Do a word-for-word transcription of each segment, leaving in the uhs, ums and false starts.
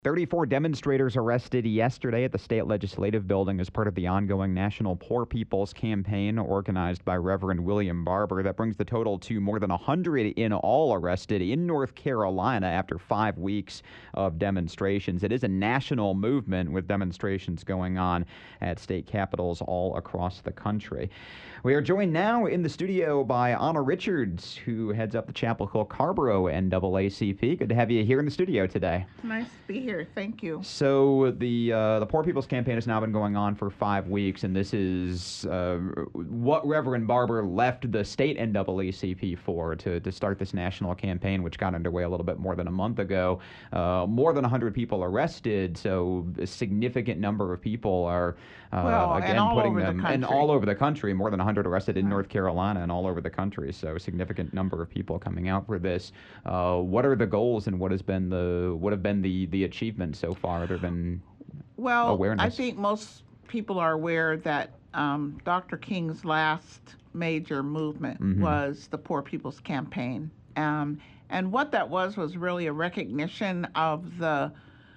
thirty-four demonstrators arrested yesterday at the state legislative building as part of the ongoing National Poor People's Campaign organized by Reverend William Barber. That brings the total to more than one hundred in all arrested in North Carolina after five weeks of demonstrations. It is a national movement with demonstrations going on at state capitals all across the country. We are joined now in the studio by Anna Richards, who heads up the Chapel Hill Carrboro N double A C P. Good to have you here in the studio today. Nice to be here. Thank you. So the uh, the Poor People's Campaign has now been going on for five weeks, and this is uh, what Reverend Barber left the state N double A C P for, to, to start this national campaign, which got underway a little bit more than a month ago. Uh, more than one hundred people arrested, so a significant number of people are, uh, well, again, and putting them, the and all over the country, more than one hundred arrested in right. North Carolina and all over the country, so a significant number of people coming out for this. Uh, what are the goals, and what has been the, what have been the, the achievements so far? There have been well, awareness. I think most people are aware that um, Doctor King's last major movement mm-hmm. was the Poor People's Campaign. Um, and what that was was really a recognition of the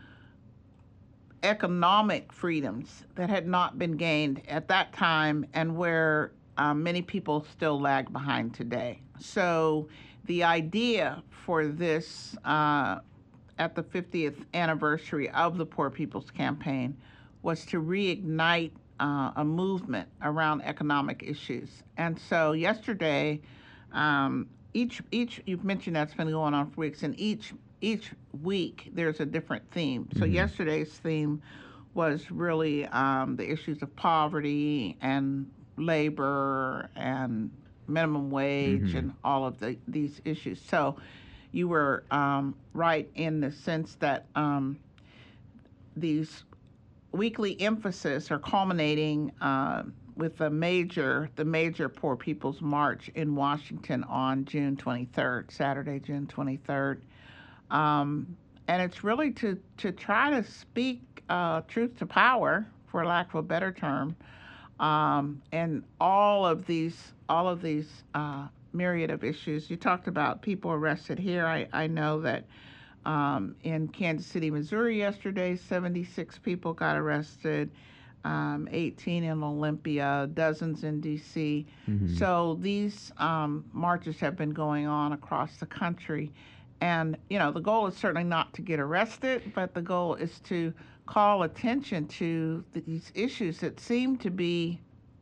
economic freedoms that had not been gained at that time and where um, many people still lag behind today. So the idea for this uh, at the fiftieth anniversary of the Poor People's Campaign was to reignite uh, a movement around economic issues. And so yesterday, um, each each you've mentioned that's been going on for weeks, and each each week there's a different theme. So mm-hmm. yesterday's theme was really um, the issues of poverty and labor and minimum wage mm-hmm. and all of the, these issues. So you were um, right in the sense that um, these weekly emphasis are culminating uh, with the major, the major Poor People's March in Washington on June twenty-third, Saturday, June twenty-third. Um, and it's really to, to try to speak uh, truth to power, for lack of a better term, um, and all of these, all of these uh, myriad of issues. You talked about people arrested here. I, I know that um, in Kansas City, Missouri yesterday, seventy-six people got arrested, um, eighteen in Olympia, dozens in D C mm-hmm. So these um, marches have been going on across the country. And, you know, the goal is certainly not to get arrested, but the goal is to call attention to these issues that seem to be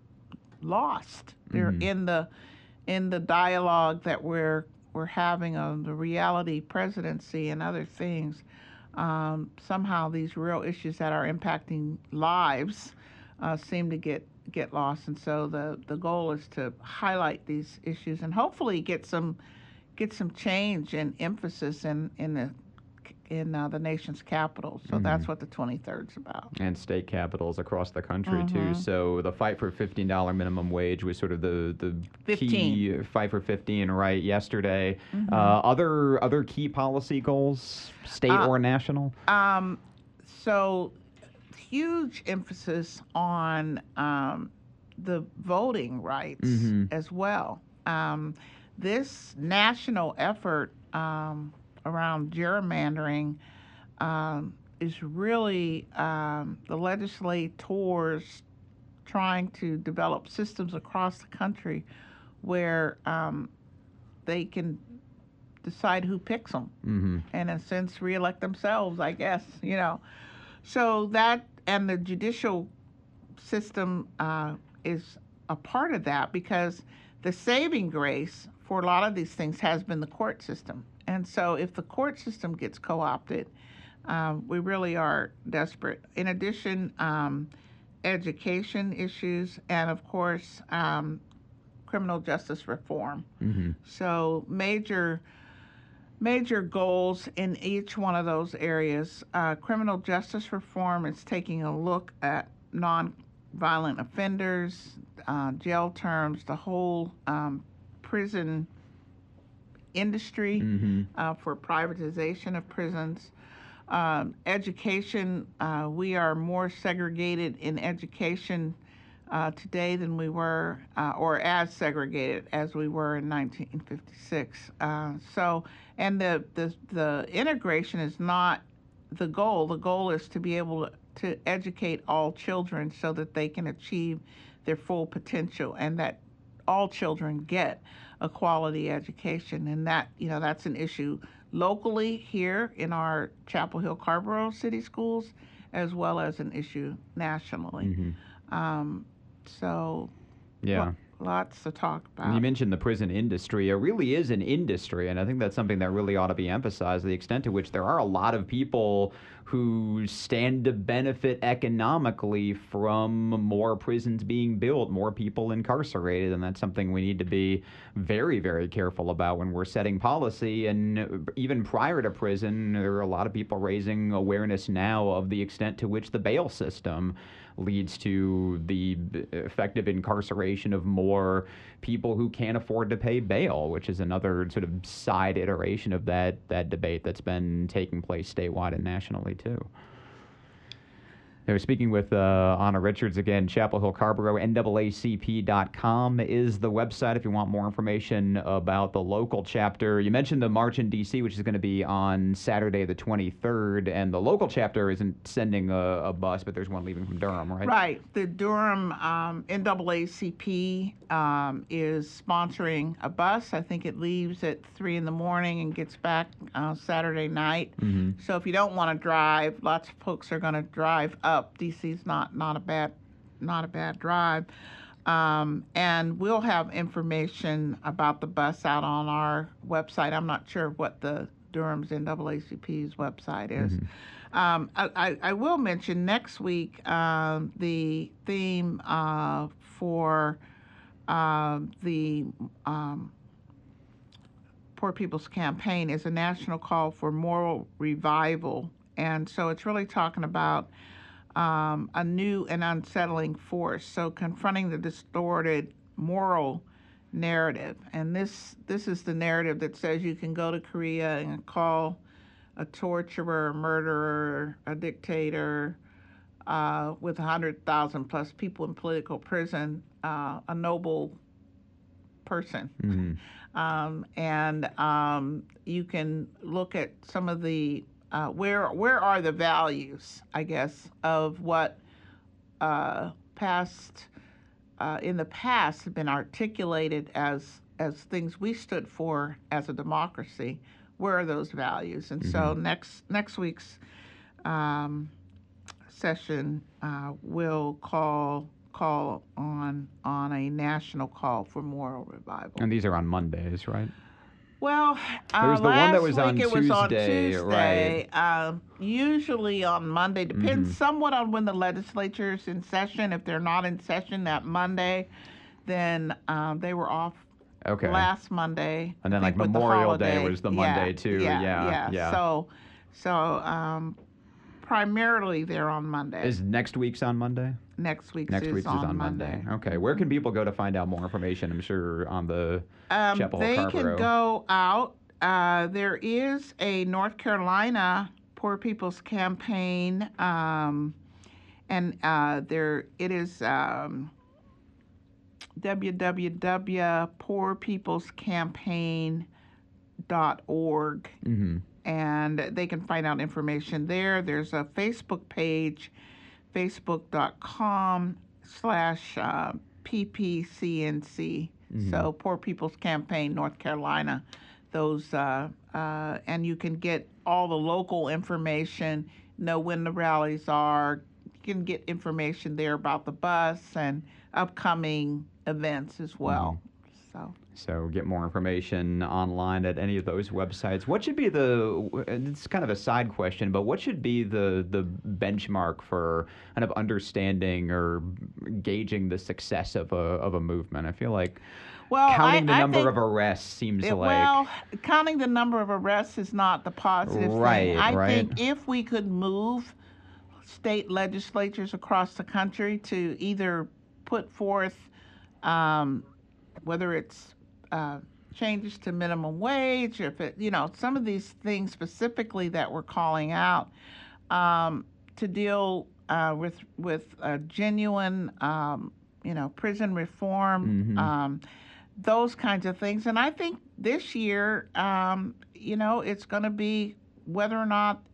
lost. They're mm-hmm. in the in the dialogue that we're we're having on the reality presidency and other things. Um, somehow these real issues that are impacting lives uh, seem to get get lost. And so the, the goal is to highlight these issues and hopefully get some get some change and emphasis in, in the in uh, the nation's capital. So mm-hmm. that's what the twenty-third's about. And state capitals across the country, mm-hmm. too. So the fight for fifteen dollars minimum wage was sort of the, the fifteen key fight for fifteen, right, yesterday. Mm-hmm. Uh, other other key policy goals, state uh, or national? Um, so huge emphasis on um, the voting rights mm-hmm. as well. Um, this national effort um, around gerrymandering um, is really um, the legislators trying to develop systems across the country where um, they can decide who picks them mm-hmm. and in a sense reelect themselves, I guess, you know. So that and the judicial system uh, is a part of that because the saving grace for a lot of these things has been the court system. And so if the court system gets co-opted, um, we really are desperate. In addition, um, education issues and, of course, um, criminal justice reform. Mm-hmm. So major major goals in each one of those areas. Uh, criminal justice reform is taking a look at non-violent offenders, uh, jail terms, the whole um, prison industry mm-hmm. uh, for privatization of prisons. Um, education, uh, we are more segregated in education uh, today than we were, uh, or as segregated as we were in nineteen fifty-six. Uh, so, and the, the the integration is not the goal. The goal is to be able to, to educate all children so that they can achieve their full potential, and that all children get a quality education. And that, you know, that's an issue locally here in our Chapel Hill Carrboro City Schools, as well as an issue nationally. Mm-hmm. Um, so, yeah. lo- lots to talk about. You mentioned the prison industry. It really is an industry, and I think that's something that really ought to be emphasized, the extent to which there are a lot of people who stand to benefit economically from more prisons being built, more people incarcerated, and that's something we need to be very, very careful about when we're setting policy. And even prior to prison, there are a lot of people raising awareness now of the extent to which the bail system leads to the effective incarceration of more people who can't afford to pay bail, which is another sort of side iteration of that that debate that's been taking place statewide and nationally too. They were speaking with uh, Anna Richards again. Chapel Hill Carrboro, N double A C P dot com is the website if you want more information about the local chapter. You mentioned the March in D C, which is going to be on Saturday the twenty-third, and the local chapter isn't sending a, a bus, but there's one leaving from Durham, right? Right. The Durham um, N double A C P um, is sponsoring a bus. I think it leaves at three in the morning and gets back uh, Saturday night. Mm-hmm. So if you don't want to drive, lots of folks are going to drive up. D C's not not a bad not a bad drive. Um, and we'll have information about the bus out on our website. I'm not sure what the Durham's N double A C P's website is. Mm-hmm. Um, I, I will mention next week um, the theme uh, for uh, the um, Poor People's Campaign is a national call for moral revival. And so it's really talking about Um, a new and unsettling force. So confronting the distorted moral narrative, and this this is the narrative that says you can go to Korea and call a torturer, a murderer, a dictator, uh, with a hundred thousand plus people in political prison, uh, a noble person. Mm-hmm. Um, and um, you can look at some of the Uh, where where are the values, I guess, of what uh, past uh, in the past have been articulated as as things we stood for as a democracy? Where are those values? And mm-hmm. so next next week's um, session uh, will call call on on a national call for moral revival. And these are on Mondays, right? Well, uh, there was the last one that was week on it was on Tuesday, Tuesday. right? Uh, usually on Monday. Depends mm-hmm. somewhat on when the legislature's in session. If they're not in session that Monday, then um, they were off okay. last Monday. And then like Memorial Day was the Monday yeah, too. Yeah, yeah, yeah. yeah. So, so um, primarily they're on Monday. Is next week's on Monday? Next week's Next is week's on is on Monday. Monday. Okay. Where can people go to find out more information? I'm sure on the um, Chapel They Hill can go out. Uh, there is a North Carolina Poor People's Campaign, um, and uh, there it is um, w w w dot poor people's campaign dot org, mm-hmm. and they can find out information there. There's a Facebook page, facebook dot com slash P P C N C, mm-hmm. so Poor People's Campaign North Carolina. Those uh, uh, and you can get all the local information, know when the rallies are. You can get information there about the bus and upcoming events as well. Mm-hmm. So. So get more information online at any of those websites. What should be the, it's kind of a side question, but what should be the, the benchmark for kind of understanding or gauging the success of a, of a movement? I feel like well, counting I, the I number think of arrests seems it, like... Well, counting the number of arrests is not the positive right, thing. I right. think if we could move state legislatures across the country to either put forth, um, whether it's uh, changes to minimum wage, if it, you know, some of these things specifically that we're calling out, um, to deal uh, with with uh, genuine, um, you know, prison reform, mm-hmm. um, those kinds of things. And I think this year, um, you know, it's going to be whether or not it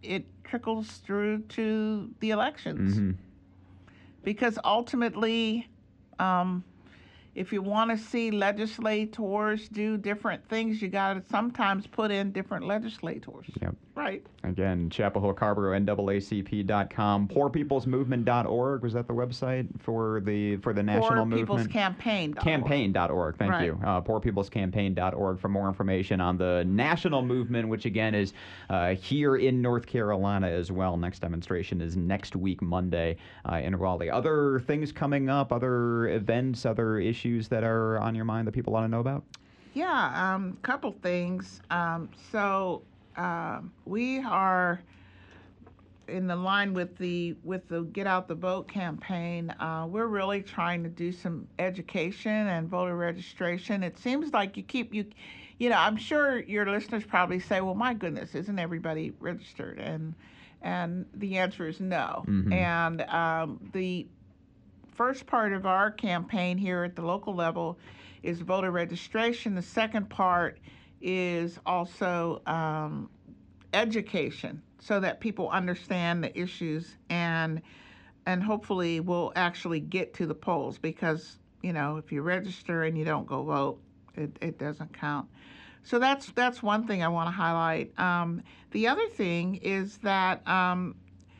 trickles through to the elections. Mm-hmm. Because ultimately, um, if you want to see legislators do different things, you got to sometimes put in different legislators. Yep. Right. Again, Chapel Hill Carrboro, N double A C P dot com. poor people's movement dot org, was that the website for the for the national movement? poor people's campaign dot org. Campaign dot org, thank right. you. Uh, poor people's campaign dot org for more information on the national movement, which again is uh, here in North Carolina as well. Next demonstration is next week, Monday, uh, in Raleigh. Other things coming up, other events, other issues that are on your mind that people want to know about? Yeah, a um, couple things. Um, so uh, we are in the line with the with the Get Out the Vote campaign. Uh, we're really trying to do some education and voter registration. It seems like you keep you, you know, I'm sure your listeners probably say, "Well, my goodness, isn't everybody registered?" And and the answer is no. Mm-hmm. And um, the first part of our campaign here at the local level is voter registration. The second part is also um, education, so that people understand the issues and and hopefully will actually get to the polls, because you know if you register and you don't go vote, it, it doesn't count. So that's that's one thing I want to highlight. Um, the other thing is that um,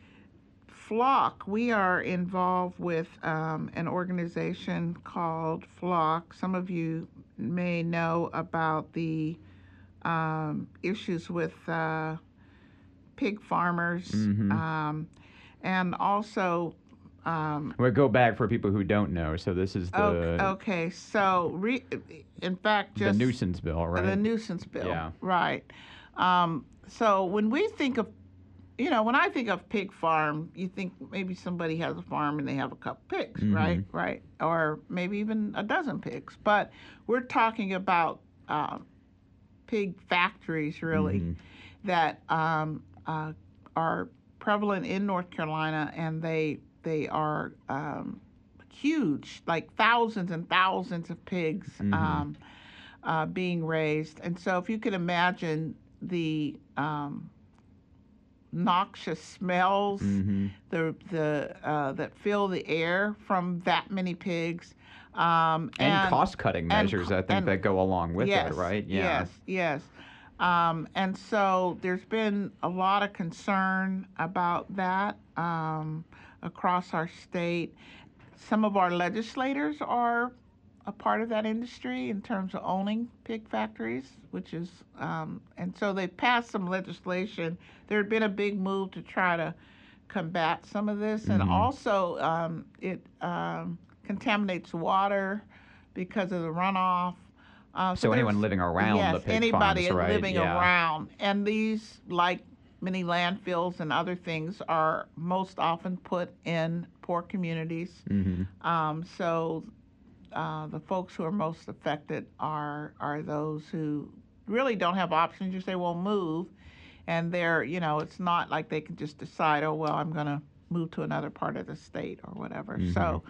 Flock, we are involved with um, an organization called Flock. Some of you may know about the um, issues with uh, pig farmers, mm-hmm. um, and also. Um, we'll go back for people who don't know. So this is the okay. okay so, re, in fact, just the nuisance bill, right? The nuisance bill, yeah. Right. Um, so when we think of, you know, when I think of pig farm, you think maybe somebody has a farm and they have a couple pigs, mm-hmm. right? Right. Or maybe even a dozen pigs. But we're talking about uh, pig factories, really, mm-hmm. that um, uh, are prevalent in North Carolina, and they they are um, huge, like thousands and thousands of pigs mm-hmm. um, uh, being raised. And so if you can imagine the um, noxious smells, mm-hmm. the the uh, that fill the air from that many pigs, um, and, and cost-cutting measures, and, I think, and, that go along with yes, it, right? Yeah. Yes, yes. Um, and so there's been a lot of concern about that um, across our state. Some of our legislators are a part of that industry in terms of owning pig factories, which is, um, and so they passed some legislation. There had been a big move to try to combat some of this, and mm-hmm. also um, it um, contaminates water because of the runoff. Uh, so, so anyone living around yes, the pig anybody farms, right? living yeah. around, and these, like many landfills and other things, are most often put in poor communities. Mm-hmm. Um, so. Uh, the folks who are most affected are are those who really don't have options. You say, well, move, and they're, you know, it's not like they can just decide, oh, well, I'm going to move to another part of the state or whatever. Mm-hmm. So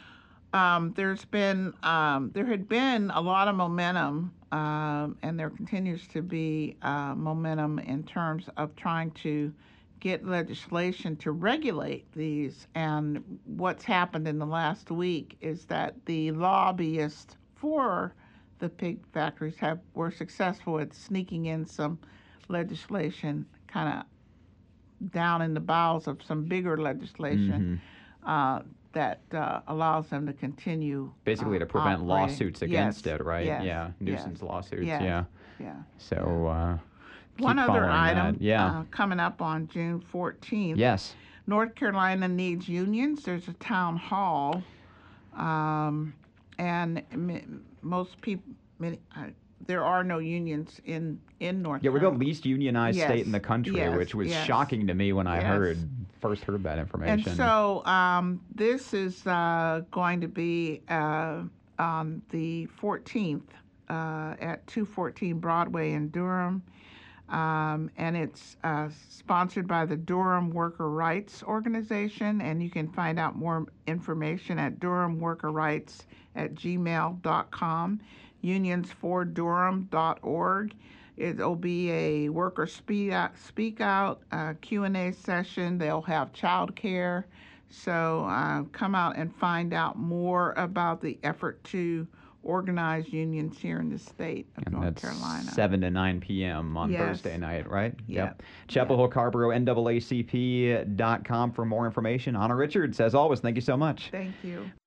um, there's been, um, there had been a lot of momentum, um, and there continues to be uh, momentum in terms of trying to get legislation to regulate these. And what's happened in the last week is that the lobbyists for the pig factories have were successful at sneaking in some legislation kind of down in the bowels of some bigger legislation mm-hmm. uh, that uh, allows them to continue basically uh, to prevent operating. lawsuits against yes. it, right? Yes. Yeah, nuisance yes. lawsuits. Yes. Yeah. Yeah. So. Uh, One other item that. Yeah. Uh, coming up on June fourteenth. Yes. North Carolina needs unions. There's a town hall, um, and m- most people, many, uh, there are no unions in, in North yeah, Carolina. Yeah, we're the least unionized yes. state in the country, yes. which was yes. shocking to me when I yes. heard first heard that information. And so um, this is uh, going to be uh, on the fourteenth uh, at two fourteen Broadway in Durham. Um, and it's uh, sponsored by the Durham Worker Rights Organization, and you can find out more information at durham worker rights at gmail dot com, unions for durham dot org. It'll be a worker speak out, speak out uh, Q and A session. They'll have childcare. So uh, come out and find out more about the effort to organize unions here in the state of And North that's Carolina. seven to nine p.m. on Yes. Thursday night, right? Yep. Chapel Hill Carrboro N double A C P dot com for more information. Anna Richards, as always, thank you so much. Thank you.